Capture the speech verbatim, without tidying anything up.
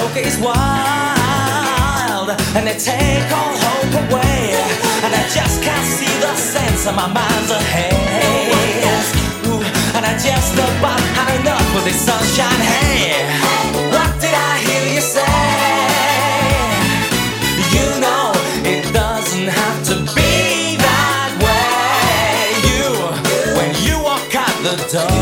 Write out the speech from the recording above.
joke is wild, and they take all hope away, and I just can't see the sense of my mind's a haze. Ooh, and I just about had enough of this sunshine. Hey, what did I hear you say? You know it doesn't have to be that way. You, when you walk out the door,